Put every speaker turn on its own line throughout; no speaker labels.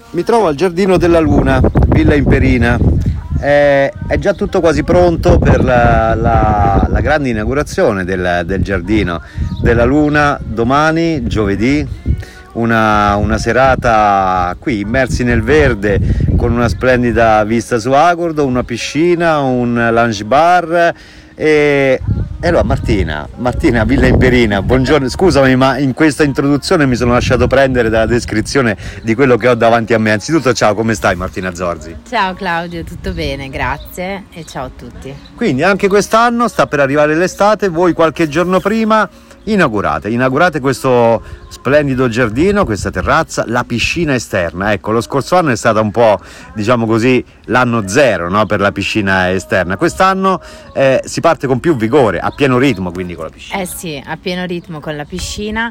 Mi trovo al Giardino della Luna, Villa Imperina. È già tutto quasi pronto per la grande inaugurazione del Giardino della Luna domani, giovedì. Una serata qui immersi nel verde con una splendida vista su Agordo, una piscina, un lounge bar e allora Martina, Villa Imperina, buongiorno, scusami ma in questa introduzione mi sono lasciato prendere dalla descrizione di quello che ho davanti a me. Anzitutto ciao, come stai Martina Zorzi?
Ciao Claudio, tutto bene, grazie e ciao a tutti.
Quindi anche quest'anno sta per arrivare l'estate, voi qualche giorno prima inaugurate questo splendido giardino, questa terrazza, la piscina esterna. Ecco, lo scorso anno è stata un po', diciamo così, l'anno zero, no? Per la piscina esterna. Quest'anno si parte con più vigore, a pieno ritmo quindi con la piscina.
Sì, a pieno ritmo con la piscina,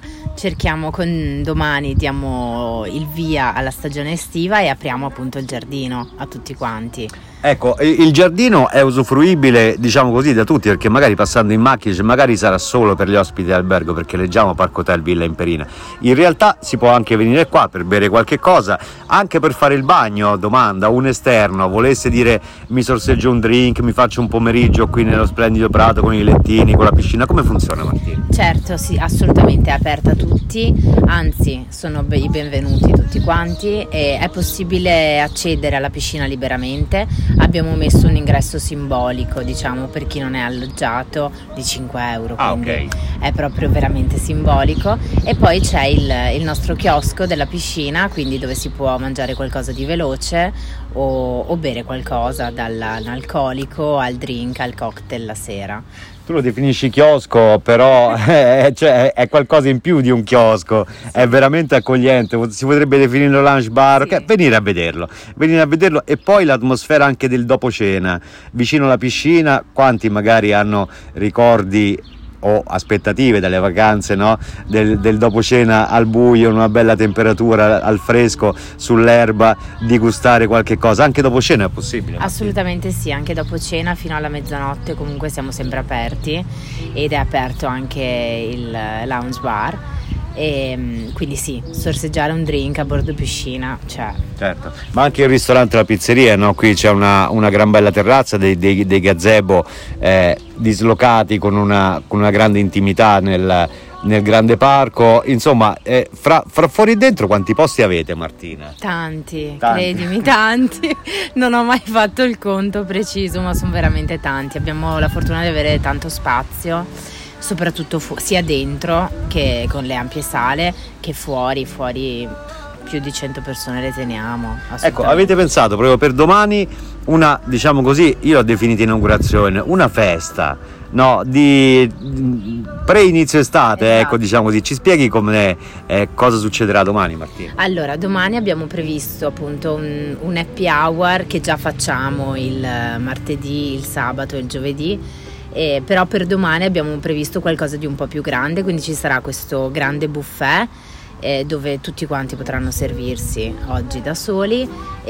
domani diamo il via alla stagione estiva e apriamo appunto il giardino a tutti quanti.
Ecco, il giardino è usufruibile, diciamo così, da tutti, perché magari passando in macchina, magari sarà solo per gli ospiti d'albergo, perché leggiamo Parco Hotel Villa Imperina. In realtà si può anche venire qua per bere qualche cosa, anche per fare il bagno, domanda, un esterno, volesse dire mi sorseggio un drink, mi faccio un pomeriggio qui nello splendido prato con i lettini, con la piscina, come funziona Martina?
Certo, sì, assolutamente è aperta a tutti, anzi sono i benvenuti tutti quanti e è possibile accedere alla piscina liberamente. Abbiamo messo un ingresso simbolico, diciamo, per chi non è alloggiato di 5 euro, quindi
okay.
È proprio veramente simbolico. E poi c'è il nostro chiosco della piscina, quindi dove si può mangiare qualcosa di veloce o bere qualcosa, dall'alcolico al drink al cocktail la sera.
Tu lo definisci chiosco, però cioè, è qualcosa in più di un chiosco, sì. È veramente accogliente, si potrebbe definirlo lounge bar, sì. Venire a vederlo e poi l'atmosfera anche del dopo cena, vicino alla piscina, quanti magari hanno ricordi o aspettative dalle vacanze, no? del dopo cena al buio, in una bella temperatura, al fresco, sull'erba, di gustare qualche cosa, anche dopo cena è possibile?
Assolutamente sì, anche dopo cena fino alla mezzanotte comunque siamo sempre aperti ed è aperto anche il lounge bar. E quindi sì, sorseggiare un drink a bordo piscina, cioè. Certo,
ma anche il ristorante e la pizzeria, no? Qui c'è una gran bella terrazza, dei gazebo dislocati con una grande intimità nel grande parco, insomma, fra fuori e dentro quanti posti avete Martina?
Tanti. Credimi, tanti. Non ho mai fatto il conto preciso, ma sono veramente tanti. Abbiamo la fortuna di avere tanto spazio, soprattutto sia dentro che con le ampie sale che fuori più di 100 persone le teniamo.
Ecco, avete pensato proprio per domani una, diciamo così, io l'ho definita inaugurazione, una festa, no, di pre-inizio estate, esatto. Ecco, diciamo così, ci spieghi cosa succederà domani Martina?
Allora, domani abbiamo previsto appunto un happy hour che già facciamo il martedì, il sabato e il giovedì. Però per domani abbiamo previsto qualcosa di un po' più grande, quindi ci sarà questo grande buffet dove tutti quanti potranno servirsi oggi da soli,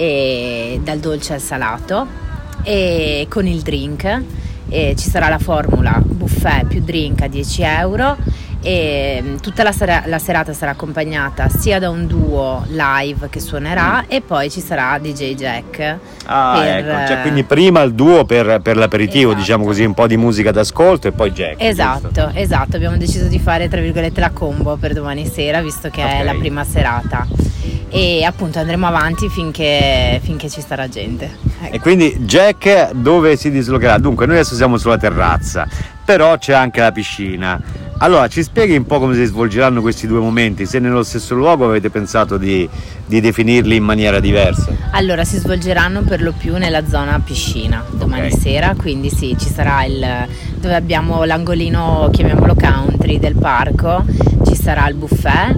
dal dolce al salato, e con il drink. Ci sarà la formula buffet più drink a 10 euro e tutta la serata sarà accompagnata sia da un duo live che suonerà e poi ci sarà DJ Jack.
Ecco, cioè quindi prima il duo per l'aperitivo, esatto. Diciamo così, un po' di musica d'ascolto e poi Jack.
Esatto, abbiamo deciso di fare tra virgolette la combo per domani sera, visto che è la prima serata e appunto andremo avanti finché ci sarà gente, ecco.
E quindi Jack dove si dislocherà? Dunque noi adesso siamo sulla terrazza, però c'è anche la piscina. Allora ci spieghi un po' come si svolgeranno questi due momenti, se nello stesso luogo avete pensato di definirli in maniera diversa?
Allora si svolgeranno per lo più nella zona piscina domani sera, quindi sì, ci sarà dove abbiamo l'angolino, chiamiamolo country, del parco, ci sarà il buffet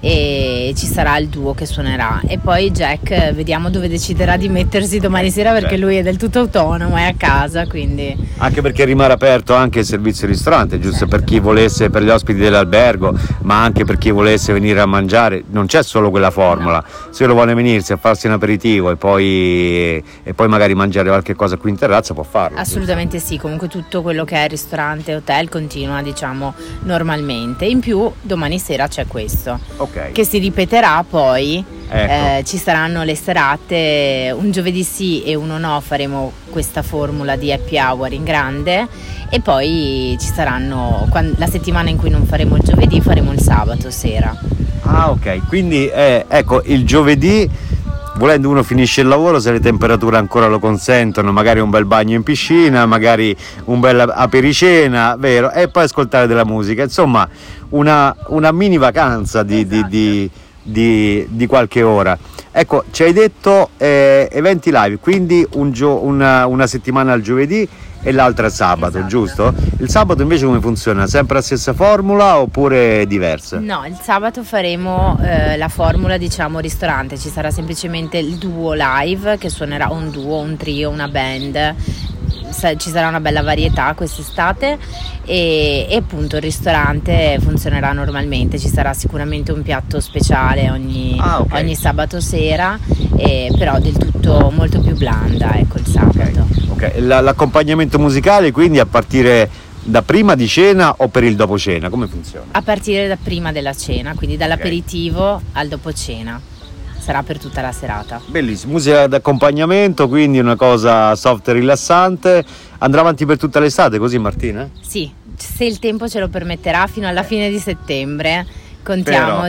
e ci sarà il duo che suonerà e poi Jack vediamo dove deciderà di mettersi domani sera, perché lui è del tutto autonomo, è a casa, quindi
anche perché rimane aperto anche il servizio ristorante, giusto, certo. Per chi volesse, per gli ospiti dell'albergo, ma anche per chi volesse venire a mangiare, non c'è solo quella formula, no. Se uno vuole venirsi a farsi un aperitivo e poi magari mangiare qualche cosa qui in terrazza può farlo.
Assolutamente giusto? Sì, comunque tutto quello che è ristorante e hotel continua, diciamo, normalmente. In più domani sera c'è questo, che si ripeterà poi
Ecco.
Ci saranno le serate, un giovedì sì e uno no, faremo questa formula di happy hour in grande, e poi ci saranno, la settimana in cui non faremo il giovedì faremo il sabato sera.
Ah, ok, quindi ecco, il giovedì, volendo, uno finisce il lavoro, se le temperature ancora lo consentono, magari un bel bagno in piscina, magari un bel apericena, vero? E poi ascoltare della musica, insomma una mini vacanza di qualche ora. Ecco, ci hai detto eventi live, quindi una settimana al giovedì e l'altra sabato,
Esatto.
Giusto? Il sabato invece come funziona? Sempre la stessa formula oppure diversa?
No, il sabato faremo la formula, diciamo, ristorante, ci sarà semplicemente il duo live che suonerà, un duo, un trio, una band, ci sarà una bella varietà quest'estate, e appunto il ristorante funzionerà normalmente, ci sarà sicuramente un piatto speciale ogni sabato sera, però del tutto molto più blanda, ecco, il sabato.
Ok. L'accompagnamento musicale quindi a partire da prima di cena o per il dopo cena? Come funziona?
A partire da prima della cena, quindi dall'aperitivo al dopo cena. Sarà per tutta la serata.
Bellissimo, musica d'accompagnamento, quindi una cosa soft e rilassante. Andrà avanti per tutta l'estate così, Martina?
Sì, se il tempo ce lo permetterà, fino alla fine di settembre contiamo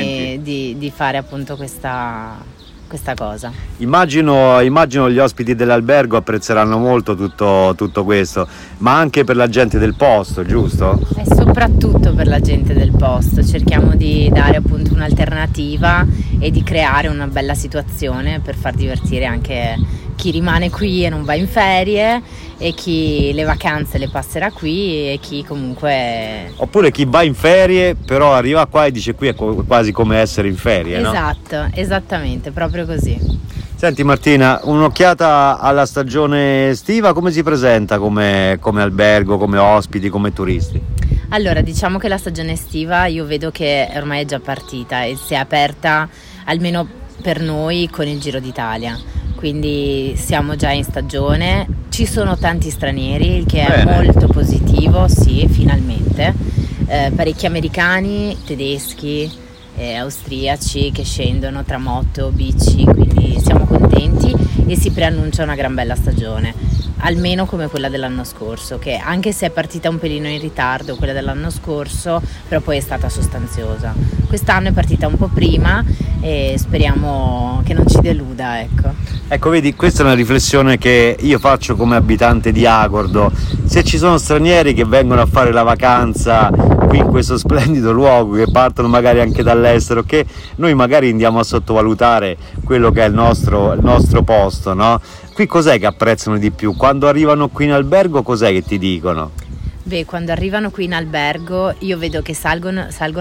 di fare appunto questa cosa.
Immagino gli ospiti dell'albergo apprezzeranno molto tutto questo, ma anche per la gente del posto, giusto?
E soprattutto per la gente del posto, cerchiamo di dare appunto un'alternativa e di creare una bella situazione per far divertire anche chi rimane qui e non va in ferie, e chi le vacanze le passerà qui, e chi comunque...
Oppure chi va in ferie però arriva qua e dice qui è quasi come essere in ferie,
esatto, no? Esattamente, proprio così.
Senti Martina, un'occhiata alla stagione estiva, come si presenta come albergo, come ospiti, come turisti?
Allora, diciamo che la stagione estiva io vedo che ormai è già partita e si è aperta, almeno per noi, con il Giro d'Italia. Quindi siamo già in stagione, ci sono tanti stranieri, il che è molto positivo, sì, finalmente. Parecchi americani, tedeschi, austriaci che scendono tra moto, bici, quindi siamo contenti e si preannuncia una gran bella stagione, almeno come quella dell'anno scorso, che anche se è partita un pelino in ritardo quella dell'anno scorso, però poi è stata sostanziosa. Quest'anno è partita un po' prima e speriamo che non ci deluda,
Ecco, vedi, questa è una riflessione che io faccio come abitante di Agordo. Se ci sono stranieri che vengono a fare la vacanza qui in questo splendido luogo, che partono magari anche dall'estero, che noi magari andiamo a sottovalutare quello che è il nostro posto, no? Qui cos'è che apprezzano di più? Quando arrivano qui in albergo cos'è che ti dicono?
Beh, quando arrivano qui in albergo io vedo che salgono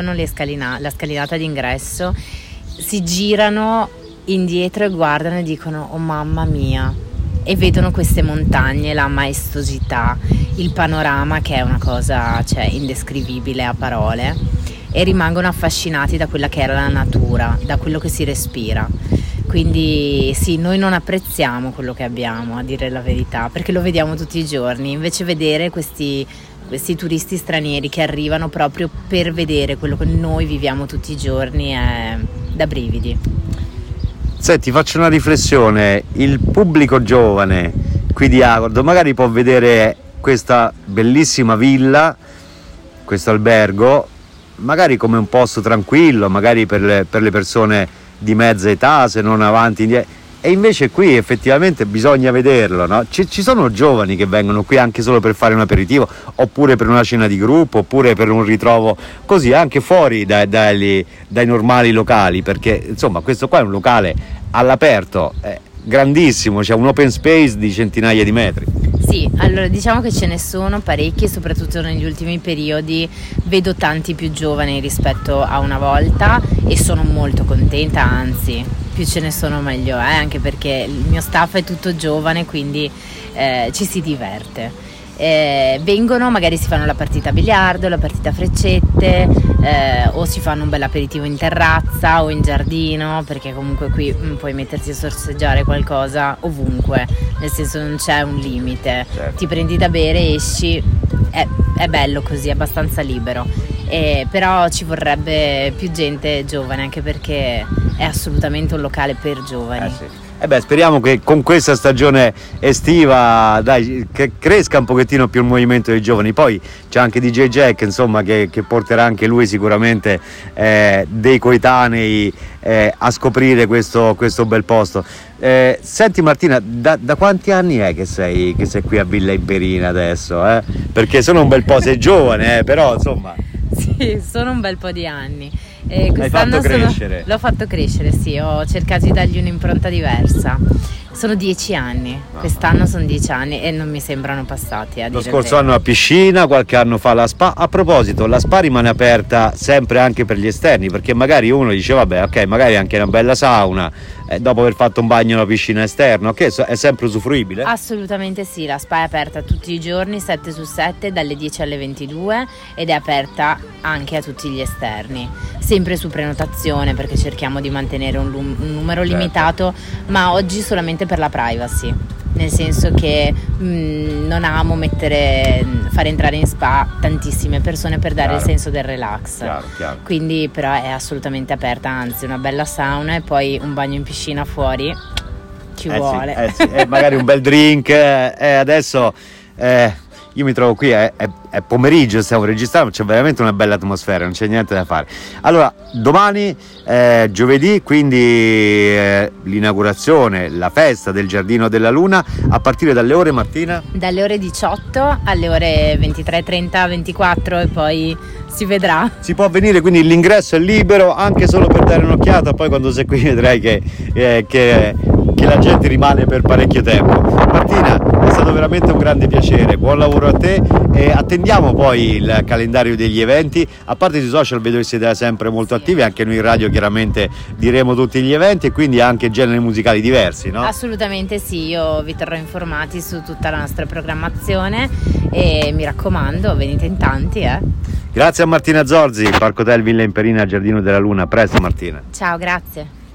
la scalinata d'ingresso, si girano indietro e guardano e dicono oh mamma mia, e vedono queste montagne, la maestosità, il panorama, che è una cosa, cioè, indescrivibile a parole, e rimangono affascinati da quella che era la natura, da quello che si respira. Quindi sì, noi non apprezziamo quello che abbiamo, a dire la verità, perché lo vediamo tutti i giorni, invece vedere questi turisti stranieri che arrivano proprio per vedere quello che noi viviamo tutti i giorni è da brividi.
Senti, faccio una riflessione, il pubblico giovane qui di Agordo magari può vedere questa bellissima villa, questo albergo, magari come un posto tranquillo, magari per le persone di mezza età, se non avanti, indietro. E invece qui effettivamente bisogna vederlo, no? Ci sono giovani che vengono qui anche solo per fare un aperitivo, oppure per una cena di gruppo, oppure per un ritrovo così anche fuori dai normali locali, perché insomma questo qua è un locale all'aperto, grandissimo, c'è un open space di centinaia di metri.
Sì, allora diciamo che ce ne sono parecchi e soprattutto negli ultimi periodi vedo tanti più giovani rispetto a una volta e sono molto contenta, anzi più ce ne sono meglio, anche perché il mio staff è tutto giovane, quindi ci si diverte. Vengono, magari si fanno la partita a biliardo, la partita a freccette, o si fanno un bel aperitivo in terrazza o in giardino, perché comunque qui puoi metterti a sorseggiare qualcosa ovunque, nel senso non c'è un limite,
certo.
Ti prendi da bere, esci, è bello così, è abbastanza libero. Però ci vorrebbe più gente giovane, anche perché è assolutamente un locale per giovani.
Sì. Speriamo che con questa stagione estiva che cresca un pochettino più il movimento dei giovani. Poi c'è anche DJ Jack, insomma, che porterà anche lui sicuramente dei coetanei a scoprire questo bel posto. Senti Martina, da quanti anni è che sei qui a Villa Imperina adesso? Perché sono un bel po', sei giovane, però insomma.
Sì, sono un bel po' di anni.
L'hai fatto crescere?
L'ho fatto crescere, sì, ho cercato di dargli un'impronta diversa. Sono 10 anni, quest'anno sono 10 anni e non mi sembrano passati.
Lo scorso anno a piscina, qualche anno fa la spa. A proposito, la spa rimane aperta sempre anche per gli esterni, perché magari uno dice vabbè, ok, magari anche una bella sauna, dopo aver fatto un bagno alla piscina esterna, ok, è sempre usufruibile?
Assolutamente sì, la spa è aperta tutti i giorni, 7 su 7, dalle 10 alle 22, ed è aperta anche a tutti gli esterni, sempre su prenotazione, perché cerchiamo di mantenere un numero limitato, ma oggi solamente per la privacy, nel senso che non amo fare entrare in spa tantissime persone per dare il senso del relax.
Chiaro.
Quindi però è assolutamente aperta, anzi una bella sauna e poi un bagno in piscina fuori ci vuole.
Sì, magari un bel drink. Adesso io mi trovo qui, è pomeriggio, stiamo registrando, c'è veramente una bella atmosfera, non c'è niente da fare. Allora, domani, giovedì, quindi l'inaugurazione, la festa del Giardino della Luna, a partire dalle ore, Martina?
Dalle ore 18 alle ore 23:30, 24 e poi si vedrà.
Si può venire, quindi l'ingresso è libero, anche solo per dare un'occhiata, poi quando sei qui vedrai che la gente rimane per parecchio tempo. Martina, è stato veramente un grande piacere, buon lavoro a te e attendiamo poi il calendario degli eventi. A parte sui social vedo che siete sempre molto attivi, anche noi in radio chiaramente diremo tutti gli eventi e quindi anche generi musicali diversi, no?
Assolutamente sì, io vi terrò informati su tutta la nostra programmazione e mi raccomando, venite in tanti.
Grazie a Martina Zorzi, Parco Hotel Villa Imperina, Giardino della Luna. A presto Martina.
Ciao, grazie.